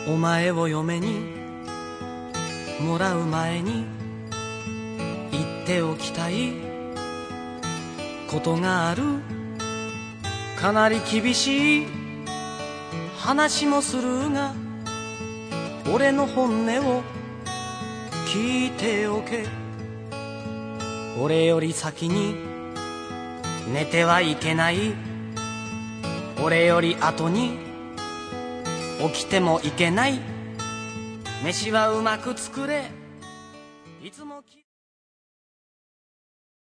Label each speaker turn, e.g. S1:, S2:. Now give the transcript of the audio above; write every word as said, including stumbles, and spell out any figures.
S1: お前を嫁にもらう前に言っておきたいことがある。かなり厳しい話もするが俺の本音を聞いておけ。俺より先に寝てはいけない。俺より後に起きてもいけない。飯はうまく作れいつもき